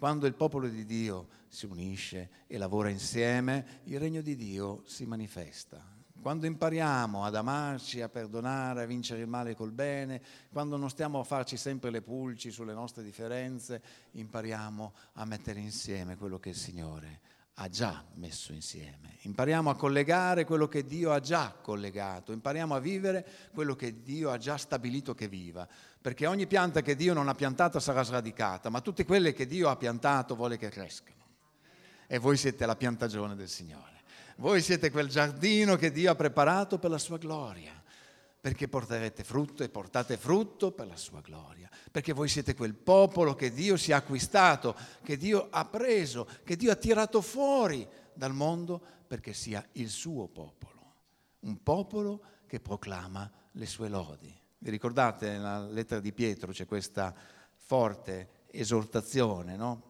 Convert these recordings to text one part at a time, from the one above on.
Quando il popolo di Dio si unisce e lavora insieme, il regno di Dio si manifesta. Quando impariamo ad amarci, a perdonare, a vincere il male col bene, quando non stiamo a farci sempre le pulci sulle nostre differenze, impariamo a mettere insieme quello che il Signore ha già messo insieme. Impariamo a collegare quello che Dio ha già collegato, impariamo a vivere quello che Dio ha già stabilito che viva, perché ogni pianta che Dio non ha piantata sarà sradicata, ma tutte quelle che Dio ha piantato vuole che crescano. E voi siete la piantagione del Signore. Voi siete quel giardino che Dio ha preparato per la sua gloria, perché porterete frutto e portate frutto per la sua gloria, perché voi siete quel popolo che Dio si è acquistato, che Dio ha preso, che Dio ha tirato fuori dal mondo perché sia il suo popolo, un popolo che proclama le sue lodi. Vi ricordate nella lettera di Pietro c'è questa forte esortazione, no?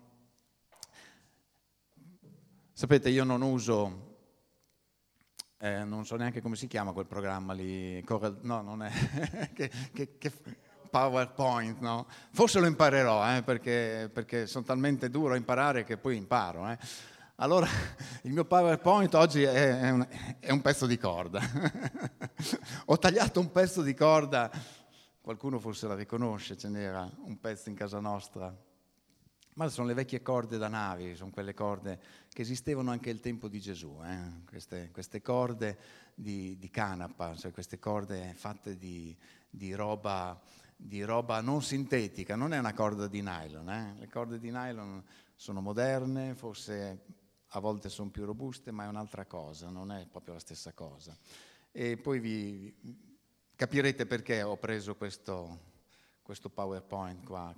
Sapete, io non uso... non so neanche come si chiama quel programma lì, no, non è che PowerPoint, no? Forse lo imparerò, perché sono talmente duro a imparare che poi imparo. Allora, il mio PowerPoint oggi è un pezzo di corda. Ho tagliato un pezzo di corda, qualcuno forse la riconosce, ce n'era un pezzo in casa nostra. Ma sono le vecchie corde da navi, sono quelle corde che esistevano anche al tempo di Gesù, queste corde di canapa, cioè queste corde fatte di roba non sintetica, non è una corda di nylon. Le corde di nylon sono moderne, forse a volte sono più robuste, ma è un'altra cosa, non è proprio la stessa cosa. E poi vi capirete perché ho preso questo PowerPoint qua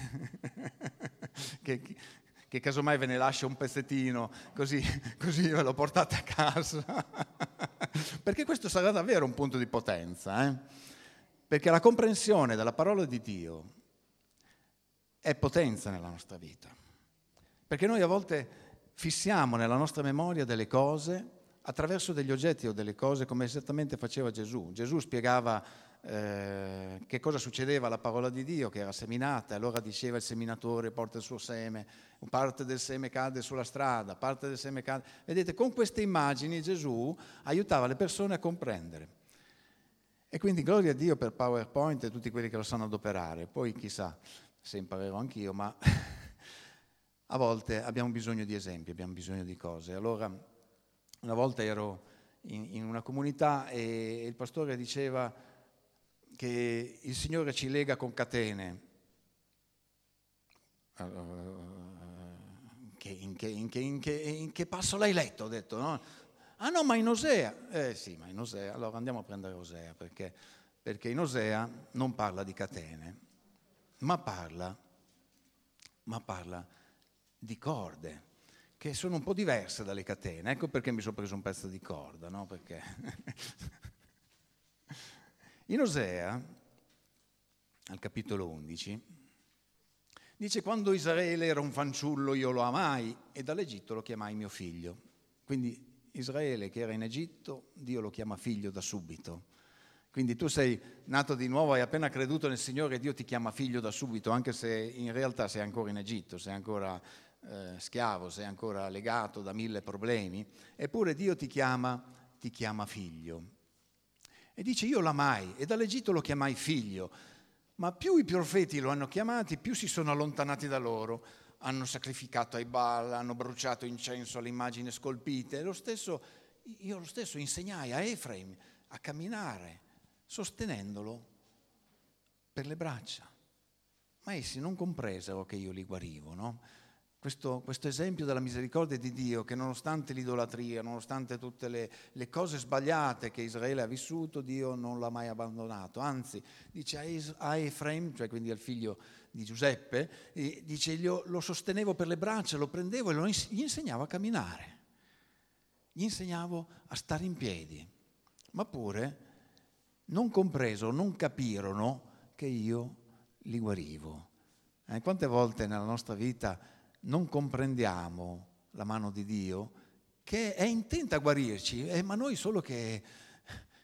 che casomai ve ne lascio un pezzettino così ve lo portate a casa perché questo sarà davvero un punto di potenza, perché la comprensione della parola di Dio è potenza nella nostra vita, perché noi a volte fissiamo nella nostra memoria delle cose attraverso degli oggetti o delle cose, come esattamente faceva Gesù. Gesù spiegava che cosa succedeva alla parola di Dio che era seminata, e allora diceva il seminatore porta il suo seme, parte del seme cade sulla strada, parte del seme cade. Vedete, con queste immagini Gesù aiutava le persone a comprendere. E quindi gloria a Dio per PowerPoint e tutti quelli che lo sanno adoperare. Poi chissà se imparerò anch'io, ma a volte abbiamo bisogno di esempi, abbiamo bisogno di cose. Allora, una volta ero in una comunità e il pastore diceva che il Signore ci lega con catene. In che passo l'hai letto? Ho detto, no? Ah no, ma in Osea. Sì, ma in Osea. Allora andiamo a prendere Osea, perché in Osea non parla di catene, ma parla di corde, che sono un po' diverse dalle catene. Ecco perché mi sono preso un pezzo di corda, no? Perché in Osea, al capitolo 11, dice: quando Israele era un fanciullo io lo amai e dall'Egitto lo chiamai mio figlio. Quindi Israele che era in Egitto, Dio lo chiama figlio da subito. Quindi tu sei nato di nuovo, hai appena creduto nel Signore, Dio ti chiama figlio da subito, anche se in realtà sei ancora in Egitto, sei ancora schiavo, sei ancora legato da 1000 problemi, eppure Dio ti chiama figlio. E dice: io l'amai e dall'Egitto lo chiamai figlio, ma più i profeti lo hanno chiamati, più si sono allontanati da loro, hanno sacrificato ai Baal, hanno bruciato incenso alle immagini scolpite. Io lo stesso insegnai a Efraim a camminare, sostenendolo per le braccia. Ma essi non compresero che io li guarivo, no? Questo esempio della misericordia di Dio, che nonostante l'idolatria, nonostante tutte le cose sbagliate che Israele ha vissuto, Dio non l'ha mai abbandonato. Anzi, dice a Efraim, cioè quindi al figlio di Giuseppe, dice: lo sostenevo per le braccia, lo prendevo e gli insegnavo a camminare, gli insegnavo a stare in piedi. Ma pure non compresero, non capirono che io li guarivo. Quante volte nella nostra vita non comprendiamo la mano di Dio che è intenta a guarirci, ma noi solo che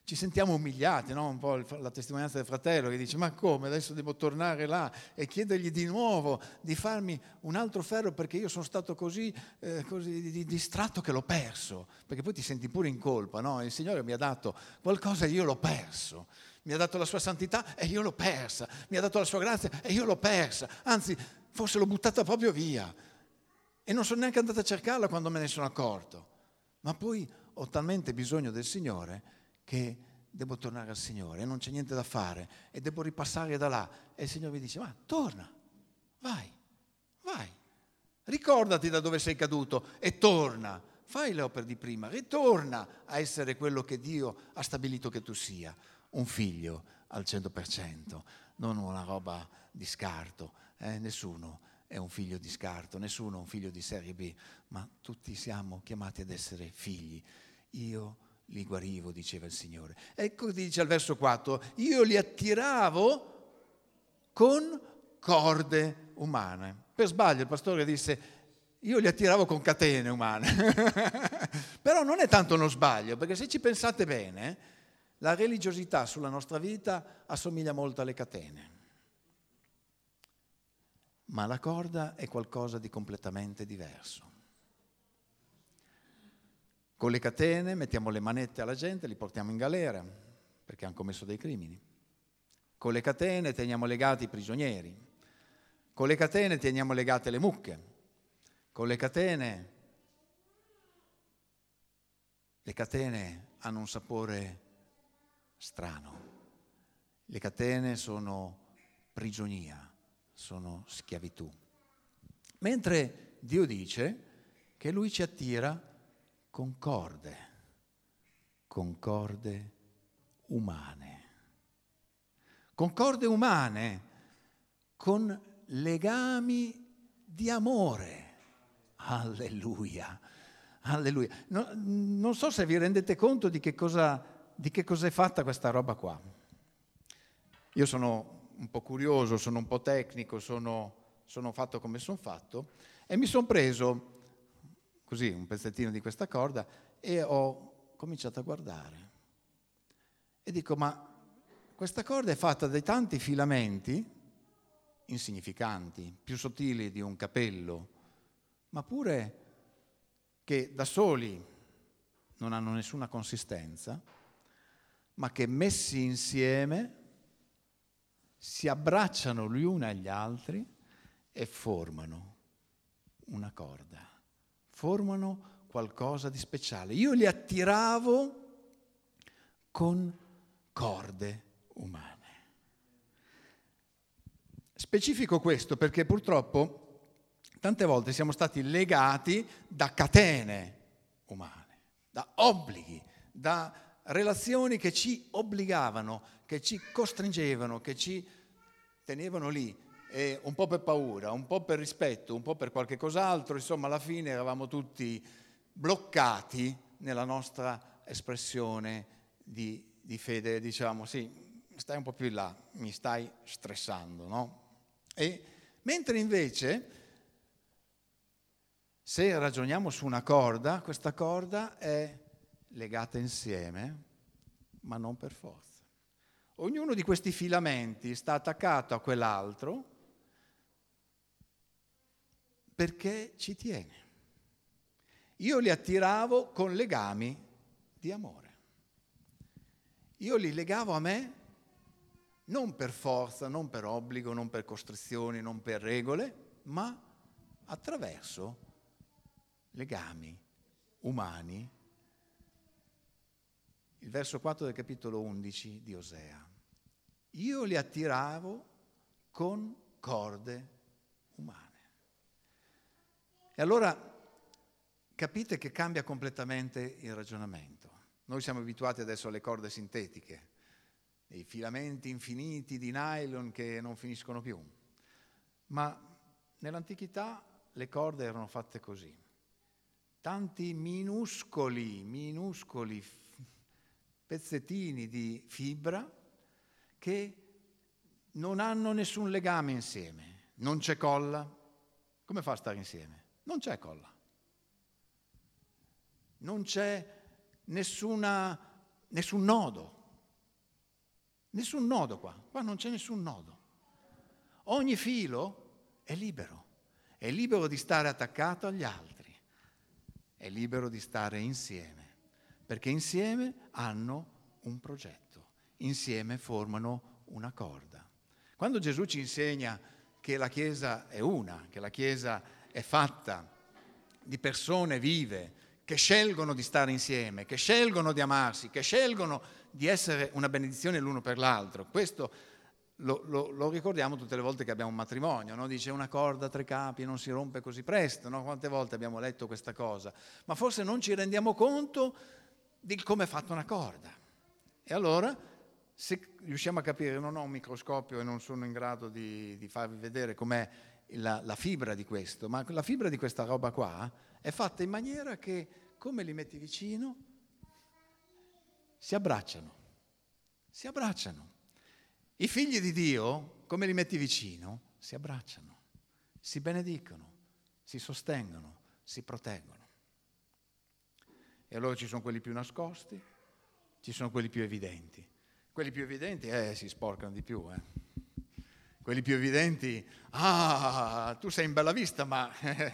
ci sentiamo umiliati, no? Un po' la testimonianza del fratello che dice: ma come, adesso devo tornare là e chiedergli di nuovo di farmi un altro ferro perché io sono stato così distratto che l'ho perso, perché poi ti senti pure in colpa, no? Il Signore mi ha dato qualcosa e io l'ho perso, mi ha dato la sua santità e io l'ho persa, mi ha dato la sua grazia e io l'ho persa, anzi forse l'ho buttata proprio via e non sono neanche andato a cercarla quando me ne sono accorto, ma poi ho talmente bisogno del Signore che devo tornare al Signore e non c'è niente da fare e devo ripassare da là. E il Signore mi dice: ma torna, vai, ricordati da dove sei caduto e torna, fai le opere di prima, ritorna a essere quello che Dio ha stabilito che tu sia, un figlio al 100%, non una roba di scarto. Nessuno è un figlio di scarto, nessuno è un figlio di serie B, ma tutti siamo chiamati ad essere figli. Io li guarivo, diceva il Signore. Ecco, dice al verso 4: io li attiravo con corde umane. Per sbaglio il pastore disse: io li attiravo con catene umane. Però non è tanto uno sbaglio, perché se ci pensate bene, la religiosità sulla nostra vita assomiglia molto alle catene. Ma la corda è qualcosa di completamente diverso. Con le catene mettiamo le manette alla gente, li portiamo in galera perché hanno commesso dei crimini. Con le catene teniamo legati i prigionieri. Con le catene teniamo legate le mucche. Con le catene hanno un sapore strano. Le catene sono prigionia, sono schiavitù. Mentre Dio dice che Lui ci attira con corde umane. Con corde umane, con legami di amore. Alleluia, alleluia. Non so se vi rendete conto di che cosa è fatta questa roba qua. Io sono un po' curioso, sono un po' tecnico, sono fatto come sono fatto e mi sono preso così un pezzettino di questa corda e ho cominciato a guardare e dico: ma questa corda è fatta di tanti filamenti insignificanti, più sottili di un capello, ma pure che da soli non hanno nessuna consistenza, ma che messi insieme si abbracciano gli uni agli altri e formano una corda. Formano qualcosa di speciale. Io li attiravo con corde umane. Specifico questo perché purtroppo tante volte siamo stati legati da catene umane, da obblighi, da relazioni che ci obbligavano, che ci costringevano, che ci tenevano lì. E un po' per paura, un po' per rispetto, un po' per qualche cos'altro, insomma alla fine eravamo tutti bloccati nella nostra espressione di fede, diciamo: sì, stai un po' più in là, mi stai stressando, no? E mentre invece, se ragioniamo su una corda, questa corda è legata insieme, ma non per forza. Ognuno di questi filamenti sta attaccato a quell'altro perché ci tiene. Io li attiravo con legami di amore. Io li legavo a me non per forza, non per obbligo, non per costrizioni, non per regole, ma attraverso legami umani. Il verso 4 del capitolo 11 di Osea. Io li attiravo con corde umane. E allora capite che cambia completamente il ragionamento. Noi siamo abituati adesso alle corde sintetiche, dei filamenti infiniti di nylon che non finiscono più. Ma nell'antichità le corde erano fatte così. Tanti minuscoli pezzettini di fibra che non hanno nessun legame insieme. Non c'è colla. Come fa a stare insieme? Non c'è colla. Non c'è nessun nodo. Nessun nodo qua non c'è nessun nodo. Ogni filo è libero di stare attaccato agli altri, è libero di stare insieme, perché insieme hanno un progetto, insieme formano una corda. Quando Gesù ci insegna che la Chiesa è una, che la Chiesa è fatta di persone vive, che scelgono di stare insieme, che scelgono di amarsi, che scelgono di essere una benedizione l'uno per l'altro. Questo lo ricordiamo tutte le volte che abbiamo un matrimonio, no? Dice una corda a 3 capi non si rompe così presto, no? Quante volte abbiamo letto questa cosa? Ma forse non ci rendiamo conto di come è fatta una corda. E allora, se riusciamo a capire, non ho un microscopio e non sono in grado di farvi vedere com'è la fibra di questo, ma la fibra di questa roba qua è fatta in maniera che, come li metti vicino, si abbracciano. I figli di Dio, come li metti vicino, si abbracciano, si benedicono, si sostengono, si proteggono. E allora ci sono quelli più nascosti, ci sono quelli più evidenti. Quelli più evidenti si sporcano di più. Quelli più evidenti, tu sei in bella vista, ma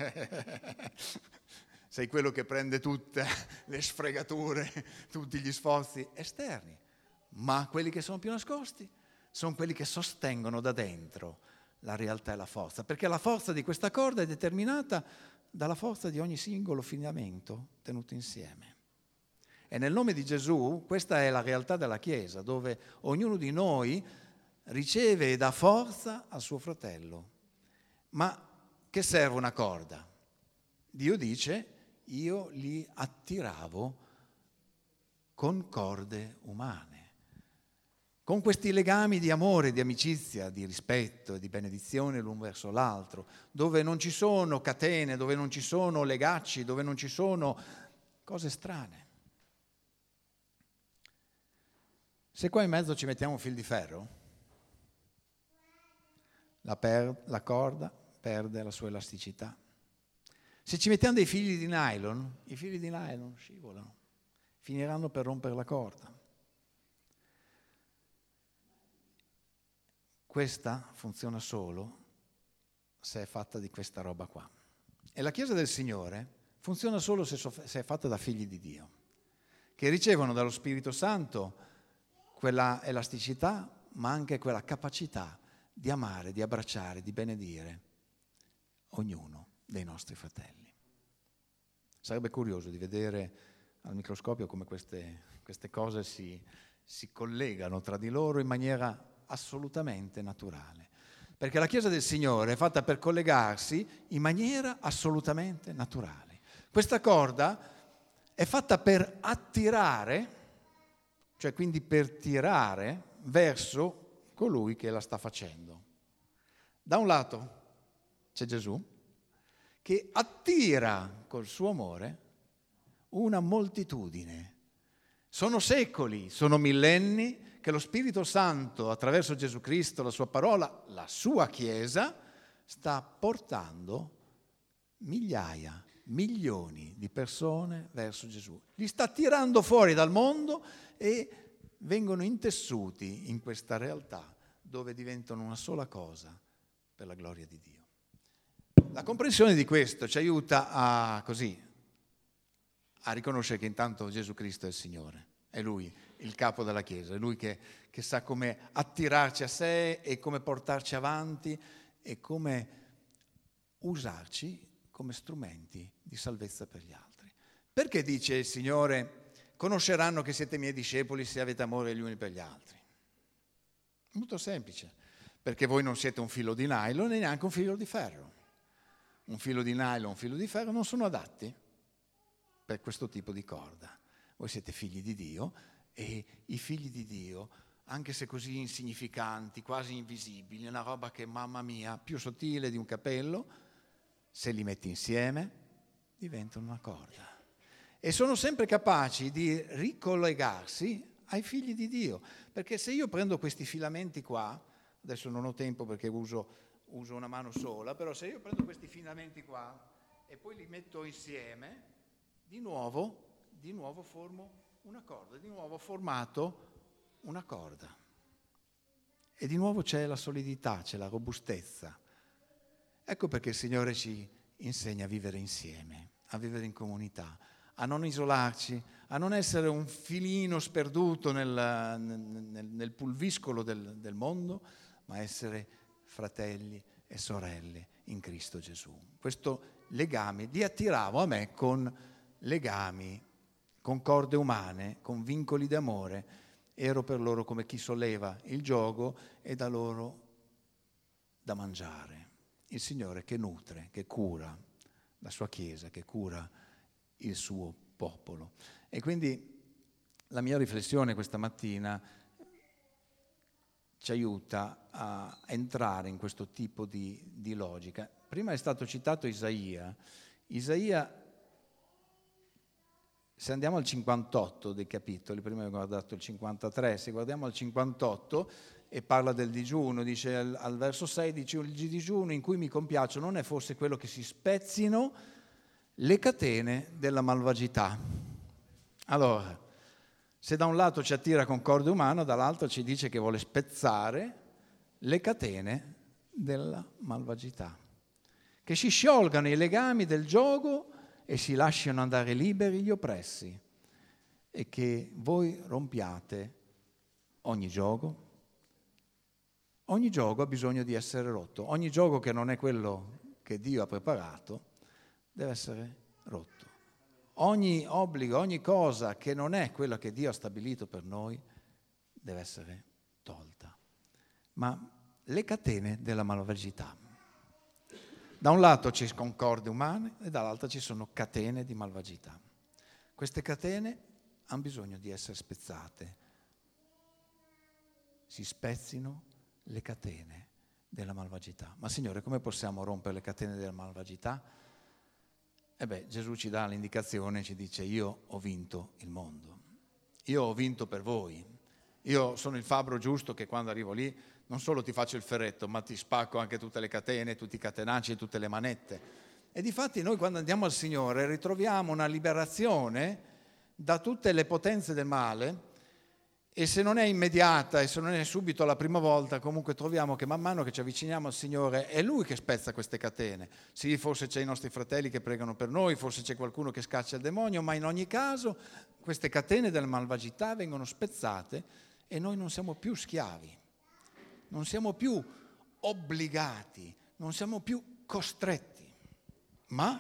sei quello che prende tutte le sfregature, tutti gli sforzi esterni. Ma quelli che sono più nascosti sono quelli che sostengono da dentro la realtà e la forza, perché la forza di questa corda è determinata dalla forza di ogni singolo filamento tenuto insieme. E nel nome di Gesù, questa è la realtà della Chiesa, dove ognuno di noi riceve e dà forza al suo fratello. Ma che serve una corda? Dio dice, io li attiravo con corde umane, con questi legami di amore, di amicizia, di rispetto e di benedizione l'un verso l'altro, dove non ci sono catene, dove non ci sono legacci, dove non ci sono cose strane. Se qua in mezzo ci mettiamo un fil di ferro, la corda perde la sua elasticità. Se ci mettiamo dei fili di nylon, i fili di nylon scivolano, finiranno per rompere la corda. Questa funziona solo se è fatta di questa roba qua. E la Chiesa del Signore funziona solo se è fatta da figli di Dio, che ricevono dallo Spirito Santo quella elasticità, ma anche quella capacità di amare, di abbracciare, di benedire ognuno dei nostri fratelli. Sarebbe curioso di vedere al microscopio come queste cose si collegano tra di loro in maniera assolutamente naturale. Perché la Chiesa del Signore è fatta per collegarsi in maniera assolutamente naturale. Questa corda è fatta per attirare, cioè quindi per tirare verso colui che la sta facendo. Da un lato c'è Gesù che attira col suo amore una moltitudine. Sono secoli, sono millenni che lo Spirito Santo, attraverso Gesù Cristo, la sua parola, la sua Chiesa, sta portando migliaia, milioni di persone verso Gesù. Li sta tirando fuori dal mondo e vengono intessuti in questa realtà dove diventano una sola cosa per la gloria di Dio. La comprensione di questo ci aiuta a riconoscere che intanto Gesù Cristo è il Signore, è Lui il capo della Chiesa, è Lui che sa come attirarci a sé e come portarci avanti e come usarci come strumenti di salvezza per gli altri. Perché dice il Signore, conosceranno che siete miei discepoli se avete amore gli uni per gli altri? Molto semplice, perché voi non siete un filo di nylon e neanche un filo di ferro. Un filo di nylon, un filo di ferro non sono adatti per questo tipo di corda. Voi siete figli di Dio e i figli di Dio, anche se così insignificanti, quasi invisibili, una roba che, mamma mia, più sottile di un capello, se li metti insieme diventano una corda. E sono sempre capaci di ricollegarsi ai figli di Dio. Perché se io prendo questi filamenti qua, adesso non ho tempo perché uso una mano sola, però se io prendo questi filamenti qua e poi li metto insieme, di nuovo formo una corda, di nuovo ho formato una corda. E di nuovo c'è la solidità, c'è la robustezza. Ecco perché il Signore ci insegna a vivere insieme, a vivere in comunità, a non isolarci, a non essere un filino sperduto nel pulviscolo del mondo, ma essere fratelli e sorelle in Cristo Gesù. Questo legame li attiravo a me con legami, con corde umane, con vincoli d'amore. Ero per loro come chi solleva il giogo e dà loro da mangiare. Il Signore che nutre, che cura la sua Chiesa, che cura il suo popolo. E quindi la mia riflessione questa mattina ci aiuta a entrare in questo tipo di logica. Prima è stato citato Isaia. Isaia, se andiamo al 58 dei capitoli, prima abbiamo guardato il 53, se guardiamo al 58 e parla del digiuno, dice al verso 6, dice il digiuno in cui mi compiaccio non è forse quello che si spezzino le catene della malvagità. Allora, se da un lato ci attira con corde umane, dall'altro ci dice che vuole spezzare le catene della malvagità, che si sciolgano i legami del giogo e si lasciano andare liberi gli oppressi, e che voi rompiate ogni giogo. Ogni giogo ha bisogno di essere rotto, ogni giogo che non è quello che Dio ha preparato deve essere rotto. Ogni obbligo, ogni cosa che non è quella che Dio ha stabilito per noi deve essere tolta. Ma le catene della malvagità. Da un lato ci sono corde umane e dall'altro ci sono catene di malvagità. Queste catene hanno bisogno di essere spezzate. Si spezzino le catene della malvagità. Ma Signore, come possiamo rompere le catene della malvagità? Gesù ci dà l'indicazione, ci dice: io ho vinto il mondo, io ho vinto per voi, io sono il fabbro giusto che quando arrivo lì non solo ti faccio il ferretto, ma ti spacco anche tutte le catene, tutti i catenacci e tutte le manette. E difatti noi quando andiamo al Signore ritroviamo una liberazione da tutte le potenze del male. E se non è immediata e se non è subito la prima volta, comunque troviamo che man mano che ci avviciniamo al Signore è Lui che spezza queste catene. Sì, forse c'è i nostri fratelli che pregano per noi, forse c'è qualcuno che scaccia il demonio, ma in ogni caso queste catene della malvagità vengono spezzate e noi non siamo più schiavi, non siamo più obbligati, non siamo più costretti, ma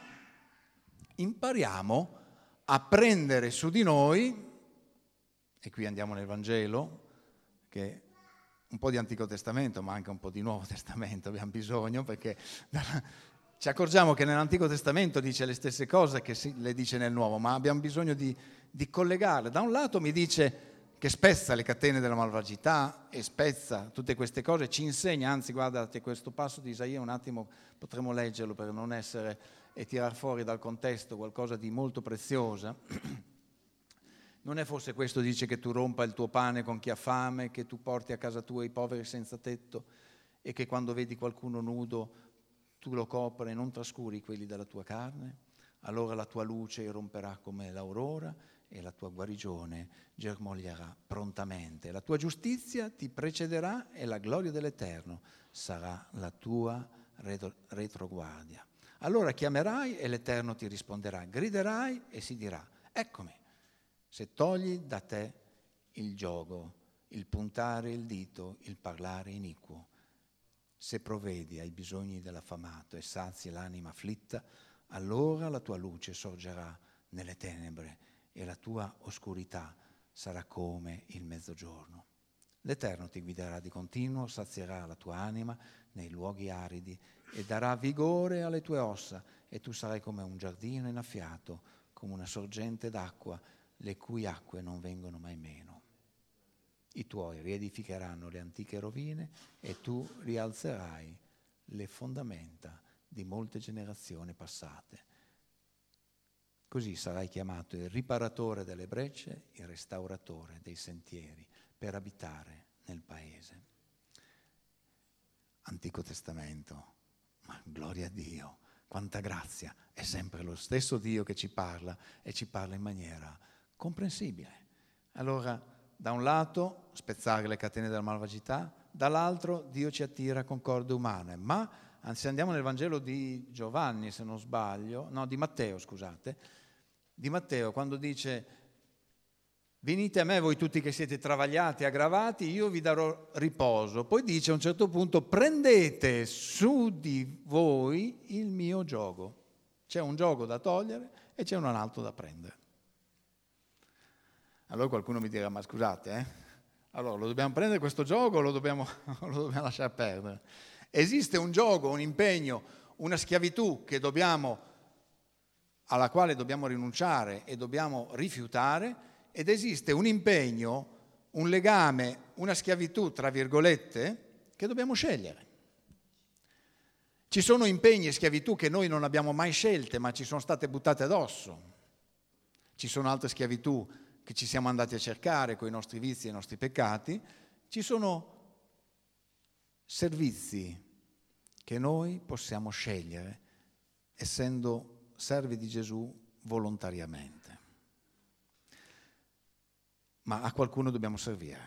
impariamo a prendere su di noi. E qui andiamo nel Vangelo, che è un po' di Antico Testamento, ma anche un po' di Nuovo Testamento abbiamo bisogno, perché ci accorgiamo che nell'Antico Testamento dice le stesse cose che le dice nel Nuovo, ma abbiamo bisogno di collegarle. Da un lato mi dice che spezza le catene della malvagità e spezza tutte queste cose, ci insegna, anzi guardate questo passo di Isaia un attimo potremo leggerlo per non essere e tirar fuori dal contesto qualcosa di molto prezioso. Non è forse questo, dice, che tu rompa il tuo pane con chi ha fame, che tu porti a casa tua i poveri senza tetto e che quando vedi qualcuno nudo tu lo copri e non trascuri quelli della tua carne? Allora la tua luce irromperà come l'aurora e la tua guarigione germoglierà prontamente. La tua giustizia ti precederà e la gloria dell'Eterno sarà la tua retroguardia. Allora chiamerai e l'Eterno ti risponderà, griderai e si dirà, eccomi. Se togli da te il giogo, il puntare il dito, il parlare iniquo, se provvedi ai bisogni dell'affamato e sazi l'anima afflitta, allora la tua luce sorgerà nelle tenebre e la tua oscurità sarà come il mezzogiorno. L'Eterno ti guiderà di continuo, sazierà la tua anima nei luoghi aridi e darà vigore alle tue ossa, e tu sarai come un giardino innaffiato, come una sorgente d'acqua, le cui acque non vengono mai meno. I tuoi riedificheranno le antiche rovine e tu rialzerai le fondamenta di molte generazioni passate. Così sarai chiamato il riparatore delle brecce, il restauratore dei sentieri, per abitare nel paese. Antico Testamento, ma gloria a Dio, quanta grazia, è sempre lo stesso Dio che ci parla e ci parla in maniera comprensibile. Allora, da un lato, spezzare le catene della malvagità, dall'altro Dio ci attira con corde umane. Ma se andiamo nel Vangelo di Giovanni, se non sbaglio, no, di Matteo, scusate, di Matteo, quando dice: venite a me voi tutti che siete travagliati e aggravati, io vi darò riposo. Poi dice a un certo punto: prendete su di voi il mio giogo. C'è un giogo da togliere e c'è un altro da prendere. Allora qualcuno mi dirà: ma scusate, allora lo dobbiamo prendere questo giogo o lo dobbiamo lasciare perdere? Esiste un giogo, un impegno, una schiavitù alla quale dobbiamo rinunciare e dobbiamo rifiutare, ed esiste un impegno, un legame, una schiavitù, tra virgolette, che dobbiamo scegliere. Ci sono impegni e schiavitù che noi non abbiamo mai scelte, ma ci sono state buttate addosso. Ci sono altre schiavitù che ci siamo andati a cercare con i nostri vizi e i nostri peccati. Ci sono servizi che noi possiamo scegliere, essendo servi di Gesù volontariamente. Ma a qualcuno dobbiamo servire.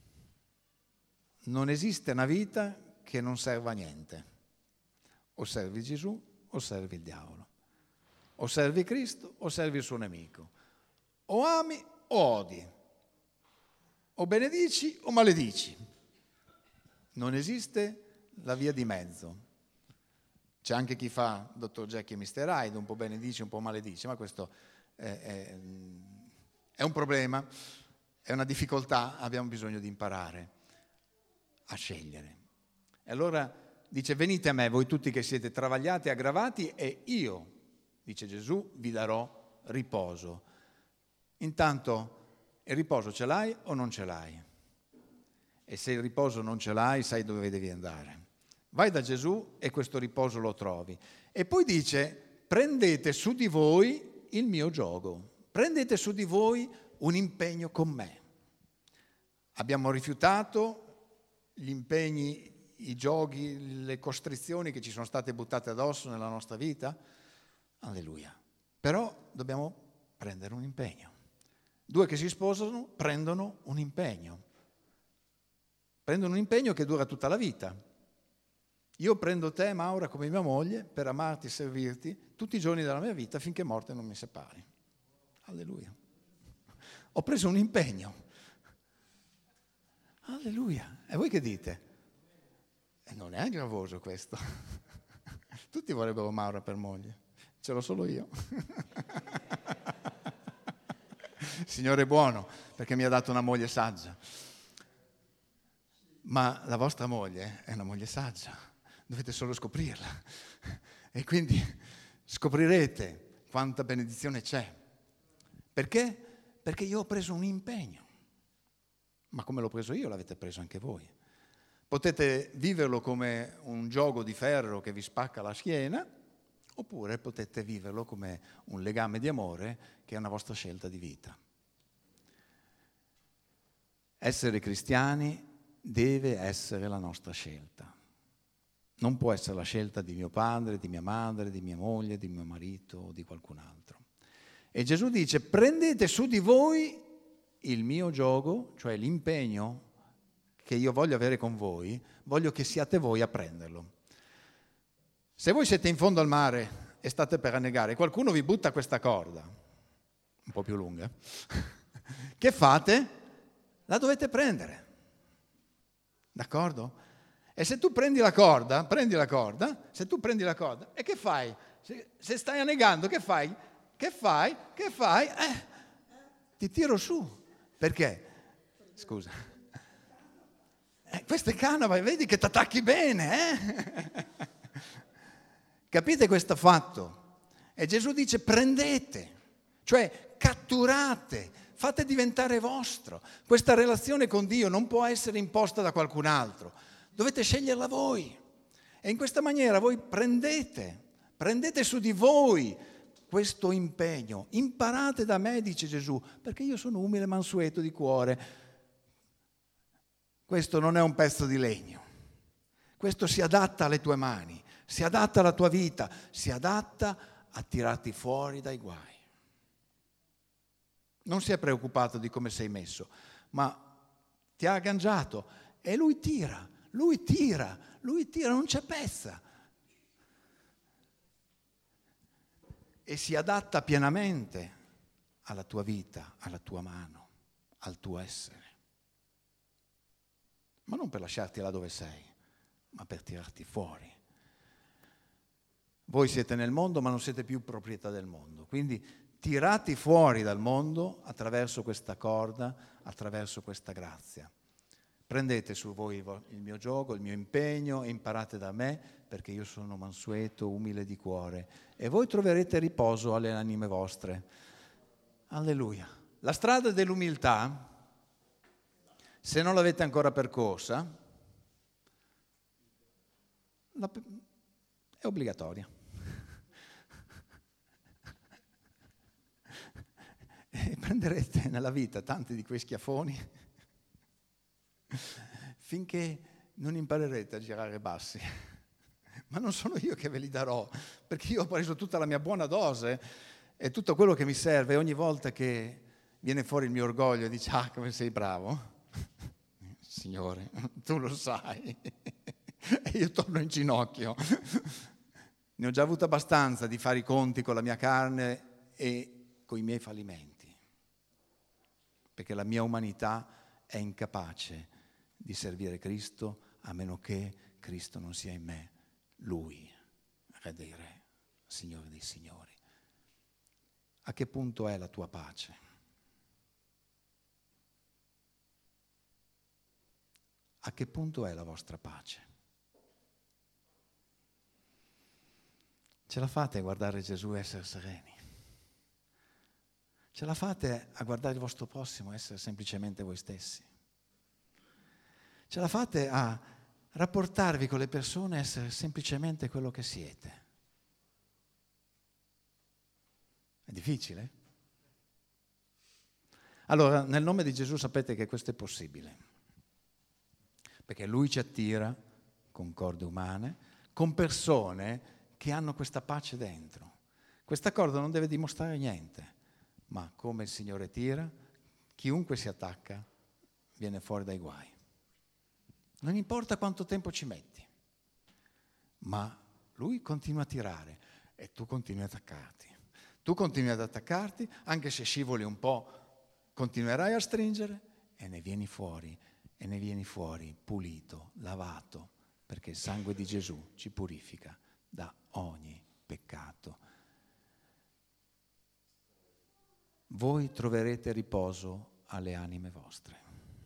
Non esiste una vita che non serva a niente. O servi Gesù o servi il diavolo. O servi Cristo o servi il suo nemico. O ami o odi. O benedici o maledici. Non esiste la via di mezzo. C'è anche chi fa Dr. Jekyll e Mr. Hyde, un po' benedice, un po' maledice, ma questo è un problema, è una difficoltà, abbiamo bisogno di imparare a scegliere. E allora dice: venite a me voi tutti che siete travagliati e aggravati e io, dice Gesù, vi darò riposo. Intanto il riposo ce l'hai o non ce l'hai? E se il riposo non ce l'hai, sai dove devi andare. Vai da Gesù e questo riposo lo trovi. E poi dice: prendete su di voi il mio giogo, prendete su di voi un impegno con me. Abbiamo rifiutato gli impegni, i giochi, le costrizioni che ci sono state buttate addosso nella nostra vita? Alleluia. Però dobbiamo prendere un impegno. Due che si sposano prendono un impegno. Prendono un impegno che dura tutta la vita. Io prendo te, Maura, come mia moglie, per amarti e servirti tutti i giorni della mia vita finché morte non mi separi. Alleluia. Ho preso un impegno. Alleluia. E voi che dite? Non è gravoso questo. Tutti vorrebbero Maura per moglie. Ce l'ho solo io. Il Signore è buono perché mi ha dato una moglie saggia. Ma la vostra moglie è una moglie saggia. Dovete solo scoprirla. E quindi scoprirete quanta benedizione c'è. Perché? Perché io ho preso un impegno. Ma come l'ho preso io, l'avete preso anche voi. Potete viverlo come un giogo di ferro che vi spacca la schiena, oppure potete viverlo come un legame di amore che è una vostra scelta di vita. Essere cristiani deve essere la nostra scelta. Non può essere la scelta di mio padre, di mia madre, di mia moglie, di mio marito o di qualcun altro. E Gesù dice: prendete su di voi il mio giogo, cioè l'impegno che io voglio avere con voi, voglio che siate voi a prenderlo. Se voi siete in fondo al mare e state per annegare, qualcuno vi butta questa corda, un po' più lunga, che fate? La dovete prendere. D'accordo? E se tu prendi la corda, e che fai? Se stai annegando, che fai? Ti tiro su. Perché? Scusa. Questa è canava, vedi che ti attacchi bene, Capite questo fatto? E Gesù dice: prendete, cioè catturate, fate diventare vostro. Questa relazione con Dio non può essere imposta da qualcun altro. Dovete sceglierla voi. E in questa maniera voi prendete su di voi questo impegno. Imparate da me, dice Gesù, perché io sono umile e mansueto di cuore. Questo non è un pezzo di legno. Questo si adatta alle tue mani, si adatta alla tua vita, si adatta a tirarti fuori dai guai. Non si è preoccupato di come sei messo, ma ti ha agganciato e lui tira. Lui tira, non c'è pezza. E si adatta pienamente alla tua vita, alla tua mano, al tuo essere. Ma non per lasciarti là dove sei, ma per tirarti fuori. Voi siete nel mondo, ma non siete più proprietà del mondo. Quindi tirati fuori dal mondo attraverso questa corda, attraverso questa grazia. Prendete su voi il mio giogo, il mio impegno e imparate da me, perché io sono mansueto, umile di cuore, e voi troverete riposo alle anime vostre. Alleluia. La strada dell'umiltà, se non l'avete ancora percorsa, è obbligatoria. E prenderete nella vita tanti di quei schiaffoni finché non imparerete a girare bassi. Ma non sono io che ve li darò, perché io ho preso tutta la mia buona dose e tutto quello che mi serve. Ogni volta che viene fuori il mio orgoglio e dice: ah, come sei bravo, Signore, tu lo sai. E io torno in ginocchio. Ne ho già avuto abbastanza di fare i conti con la mia carne e con i miei fallimenti, perché la mia umanità è incapace di servire Cristo a meno che Cristo non sia in me, Lui, Re dei Re, Signore dei Signori. A che punto è la tua pace? A che punto è la vostra pace? Ce la fate a guardare Gesù e essere sereni? Ce la fate a guardare il vostro prossimo e essere semplicemente voi stessi? Ce la fate a rapportarvi con le persone e essere semplicemente quello che siete? È difficile? Allora, nel nome di Gesù sapete che questo è possibile, perché Lui ci attira con corde umane, con persone che hanno questa pace dentro. Questa corda non deve dimostrare niente, ma come il Signore tira, chiunque si attacca viene fuori dai guai. Non importa quanto tempo ci metti, ma Lui continua a tirare e tu continui ad attaccarti. Tu continui ad attaccarti, anche se scivoli un po', continuerai a stringere e ne vieni fuori pulito, lavato, perché il sangue di Gesù ci purifica da ogni peccato. Voi troverete riposo alle anime vostre.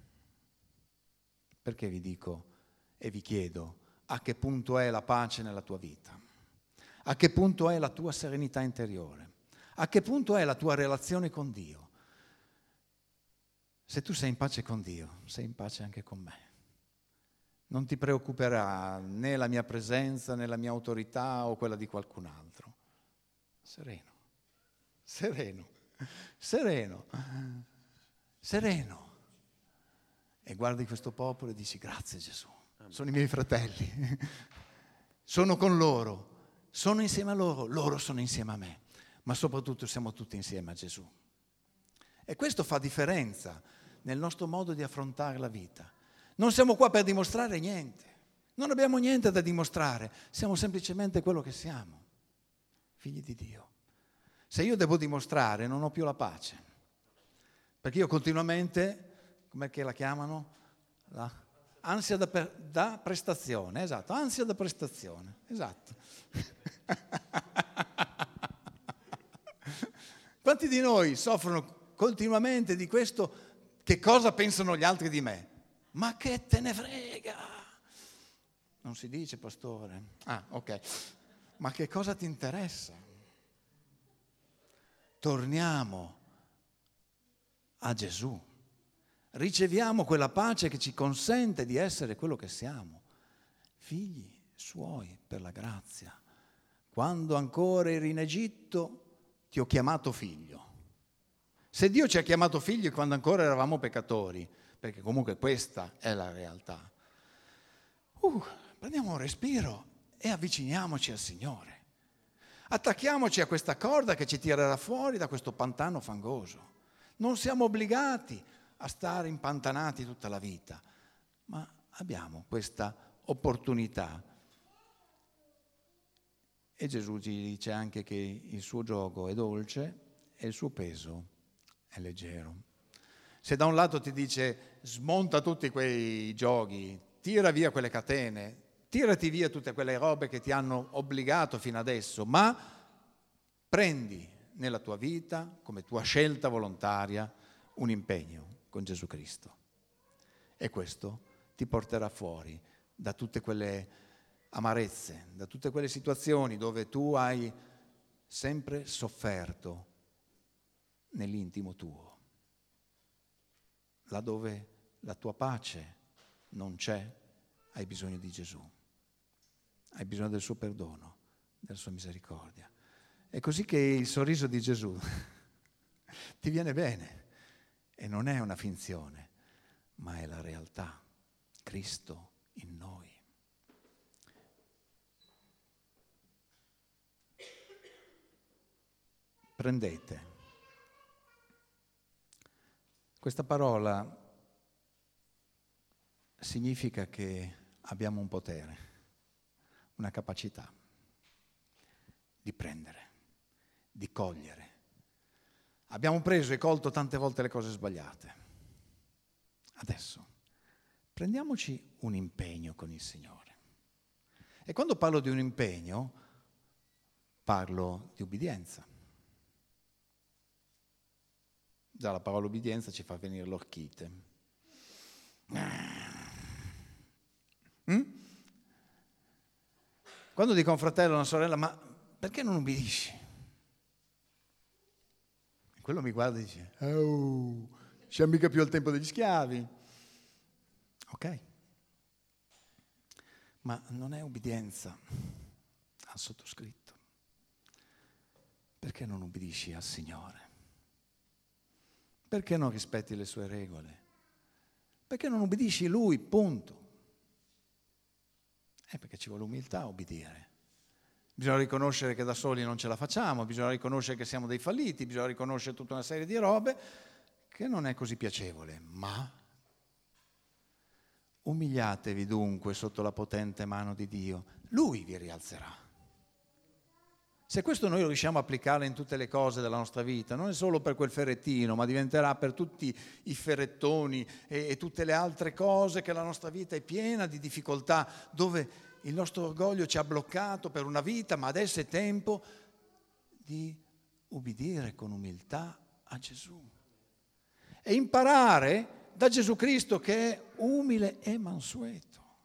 Perché vi dico e vi chiedo a che punto è la pace nella tua vita? A che punto è la tua serenità interiore? A che punto è la tua relazione con Dio? Se tu sei in pace con Dio, sei in pace anche con me. Non ti preoccuperà né la mia presenza, né la mia autorità o quella di qualcun altro. Sereno, sereno, sereno, sereno. E guardi questo popolo e dici: grazie Gesù, sono i miei fratelli, sono con loro, sono insieme a loro, loro sono insieme a me, ma soprattutto siamo tutti insieme a Gesù. E questo fa differenza nel nostro modo di affrontare la vita. Non siamo qua per dimostrare niente, non abbiamo niente da dimostrare, siamo semplicemente quello che siamo, figli di Dio. Se io devo dimostrare, non ho più la pace, perché io continuamente, com'è che la chiamano? Ansia da prestazione, esatto, ansia da prestazione, esatto. Quanti di noi soffrono continuamente di questo? Che cosa pensano gli altri di me? Ma che te ne frega? Non si dice, pastore. Ah, ok. Ma che cosa ti interessa? Torniamo a Gesù. Riceviamo quella pace che ci consente di essere quello che siamo, figli suoi per la grazia. Quando ancora eri in Egitto ti ho chiamato figlio. Se Dio ci ha chiamato figli quando ancora eravamo peccatori, perché comunque questa è la realtà, prendiamo un respiro e avviciniamoci al Signore. Attacchiamoci a questa corda che ci tirerà fuori da questo pantano fangoso. Non siamo obbligati a stare impantanati tutta la vita, ma abbiamo questa opportunità. E Gesù ci dice anche che il suo giogo è dolce e il suo peso è leggero. Se da un lato ti dice smonta tutti quei giochi, tira via quelle catene, tirati via tutte quelle robe che ti hanno obbligato fino adesso, ma prendi nella tua vita, come tua scelta volontaria, un impegno con Gesù Cristo. E questo ti porterà fuori da tutte quelle amarezze, da tutte quelle situazioni dove tu hai sempre sofferto nell'intimo tuo, laddove la tua pace non c'è, hai bisogno di Gesù, hai bisogno del suo perdono, della sua misericordia. È così che il sorriso di Gesù ti viene bene e non è una finzione, ma è la realtà, Cristo in noi. Prendete. Questa parola significa che abbiamo un potere, una capacità di prendere, di cogliere. Abbiamo preso e colto tante volte le cose sbagliate. Adesso prendiamoci un impegno con il Signore. E quando parlo di un impegno, parlo di ubbidienza. Già la parola ubbidienza ci fa venire l'orchite. Quando dico a un fratello o a una sorella, ma perché non ubbidisci? E quello mi guarda e dice, oh, c'è mica più il tempo degli schiavi. Ok, ma non è ubbidienza al sottoscritto. Perché non ubbidisci al Signore? Perché non rispetti le sue regole? Perché non ubbidisci Lui, punto. Perché ci vuole umiltà a ubbidire. Bisogna riconoscere che da soli non ce la facciamo, bisogna riconoscere che siamo dei falliti, bisogna riconoscere tutta una serie di robe che non è così piacevole, ma umiliatevi dunque sotto la potente mano di Dio, Lui vi rialzerà. Se questo noi riusciamo a applicarlo in tutte le cose della nostra vita, non è solo per quel ferrettino, ma diventerà per tutti i ferrettoni e tutte le altre cose che la nostra vita è piena di difficoltà, dove il nostro orgoglio ci ha bloccato per una vita, ma adesso è tempo di ubbidire con umiltà a Gesù e imparare da Gesù Cristo che è umile e mansueto.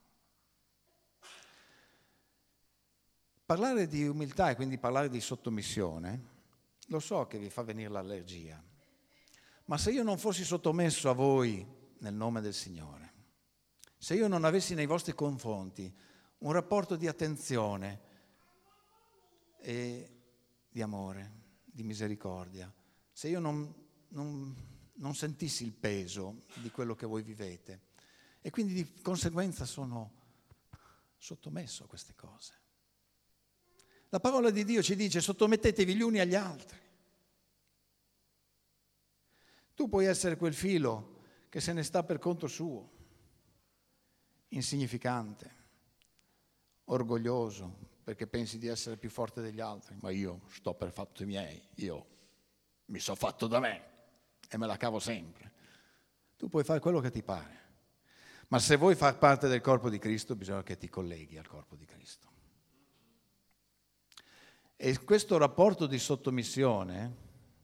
Parlare di umiltà e quindi parlare di sottomissione, lo so che vi fa venire l'allergia, ma se io non fossi sottomesso a voi nel nome del Signore, se io non avessi nei vostri confronti un rapporto di attenzione e di amore, di misericordia, se io non sentissi il peso di quello che voi vivete e quindi di conseguenza sono sottomesso a queste cose. La parola di Dio ci dice sottomettetevi gli uni agli altri. Tu puoi essere quel filo che se ne sta per conto suo, insignificante, orgoglioso, perché pensi di essere più forte degli altri, ma io sto per fatti miei, io mi so fatto da me e me la cavo sempre. Tu puoi fare quello che ti pare, ma se vuoi far parte del corpo di Cristo bisogna che ti colleghi al corpo di Cristo. E questo rapporto di sottomissione,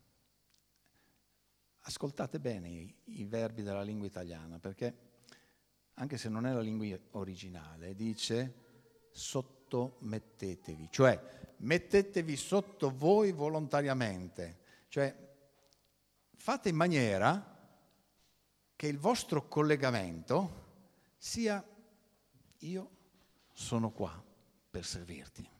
ascoltate bene i verbi della lingua italiana, perché anche se non è la lingua originale, dice sottomettetevi, cioè mettetevi sotto voi volontariamente, cioè fate in maniera che il vostro collegamento sia io sono qua per servirti.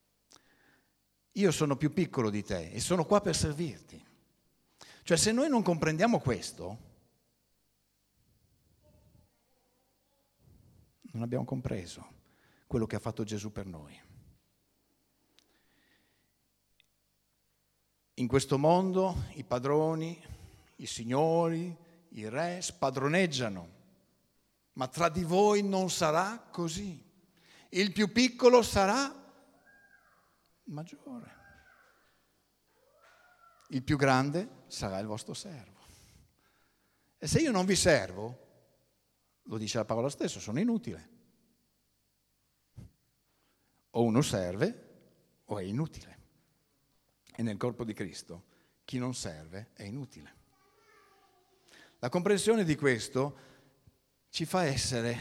Io sono più piccolo di te e sono qua per servirti. Cioè se noi non comprendiamo questo, non abbiamo compreso quello che ha fatto Gesù per noi. In questo mondo i padroni, i signori, i re spadroneggiano, ma tra di voi non sarà così. Il più piccolo sarà maggiore. Il più grande sarà il vostro servo. E se io non vi servo, lo dice la parola stessa, sono inutile. O uno serve o è inutile. E nel corpo di Cristo chi non serve è inutile. La comprensione di questo ci fa essere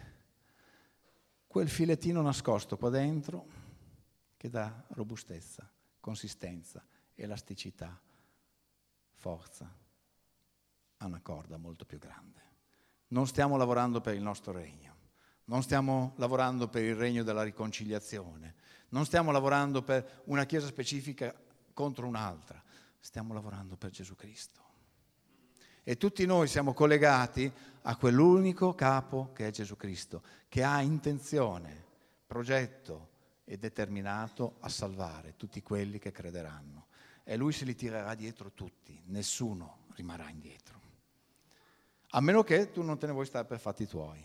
quel filettino nascosto qua dentro che dà robustezza, consistenza, elasticità, forza a una corda molto più grande. Non stiamo lavorando per il nostro regno, non stiamo lavorando per il regno della riconciliazione, non stiamo lavorando per una chiesa specifica contro un'altra, stiamo lavorando per Gesù Cristo. E tutti noi siamo collegati a quell'unico capo che è Gesù Cristo, che ha intenzione, progetto e determinato a salvare tutti quelli che crederanno. E Lui se li tirerà dietro tutti, nessuno rimarrà indietro. A meno che tu non te ne vuoi stare per fatti tuoi.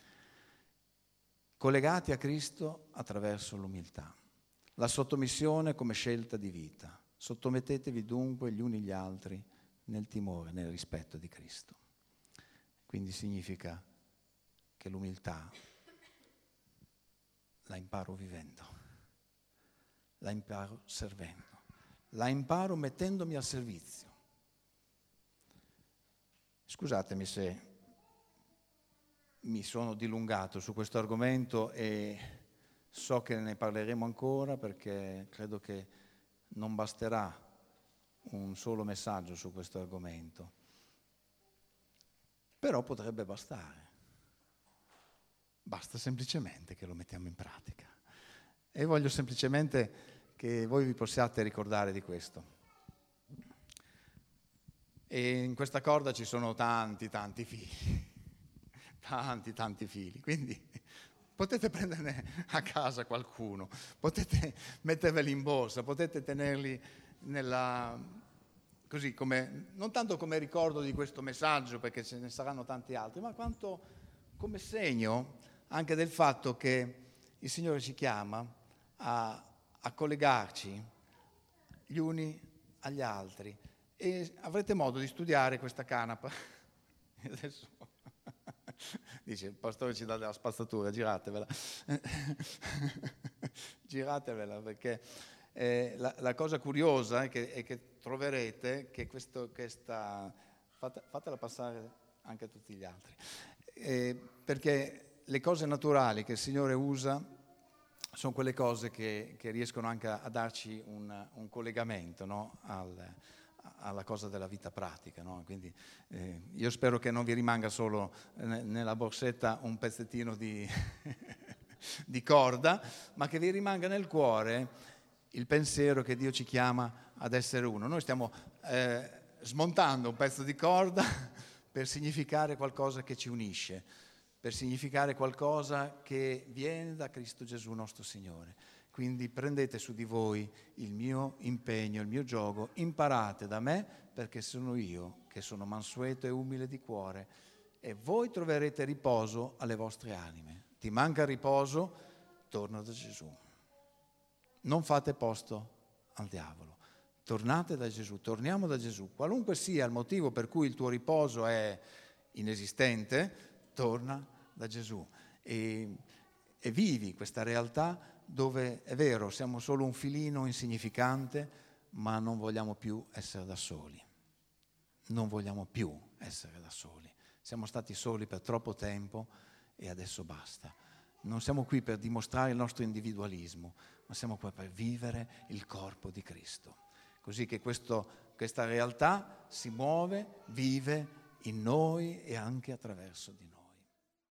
Collegati a Cristo attraverso l'umiltà. La sottomissione come scelta di vita. Sottomettetevi dunque gli uni gli altri nel timore, nel rispetto di Cristo. Quindi significa che l'umiltà la imparo vivendo, la imparo servendo, la imparo mettendomi al servizio. Scusatemi se mi sono dilungato su questo argomento e so che ne parleremo ancora perché credo che non basterà un solo messaggio su questo argomento, però potrebbe bastare. Basta semplicemente che lo mettiamo in pratica. E voglio semplicemente che voi vi possiate ricordare di questo. E in questa corda ci sono tanti fili, tanti fili, quindi potete prenderne a casa qualcuno, potete metterveli in borsa, potete tenerli così come, non tanto come ricordo di questo messaggio, perché ce ne saranno tanti altri, ma quanto come segno anche del fatto che il Signore ci chiama a collegarci gli uni agli altri. E avrete modo di studiare questa canapa. Adesso dice il pastore ci dà della spazzatura, giratevela. Giratevela perché la cosa curiosa è che troverete che questa fatela passare anche a tutti gli altri, perché le cose naturali che il Signore usa sono quelle cose che riescono anche a darci un collegamento, no? Alla cosa della vita pratica, no? Quindi io spero che non vi rimanga solo nella borsetta un pezzettino di corda, ma che vi rimanga nel cuore il pensiero che Dio ci chiama ad essere uno. Noi stiamo smontando un pezzo di corda per significare qualcosa che ci unisce, per significare qualcosa che viene da Cristo Gesù nostro Signore. Quindi prendete su di voi il mio impegno, il mio giogo, imparate da me perché sono io che sono mansueto e umile di cuore e voi troverete riposo alle vostre anime. Ti manca riposo? Torna da Gesù. Non fate posto al diavolo. Tornate da Gesù, torniamo da Gesù. Qualunque sia il motivo per cui il tuo riposo è inesistente, torna da Gesù e vivi questa realtà dove è vero, siamo solo un filino insignificante, ma non vogliamo più essere da soli. Non vogliamo più essere da soli. Siamo stati soli per troppo tempo e adesso basta. Non siamo qui per dimostrare il nostro individualismo, ma siamo qua per vivere il corpo di Cristo. Così che questa realtà si muove, vive in noi e anche attraverso di noi.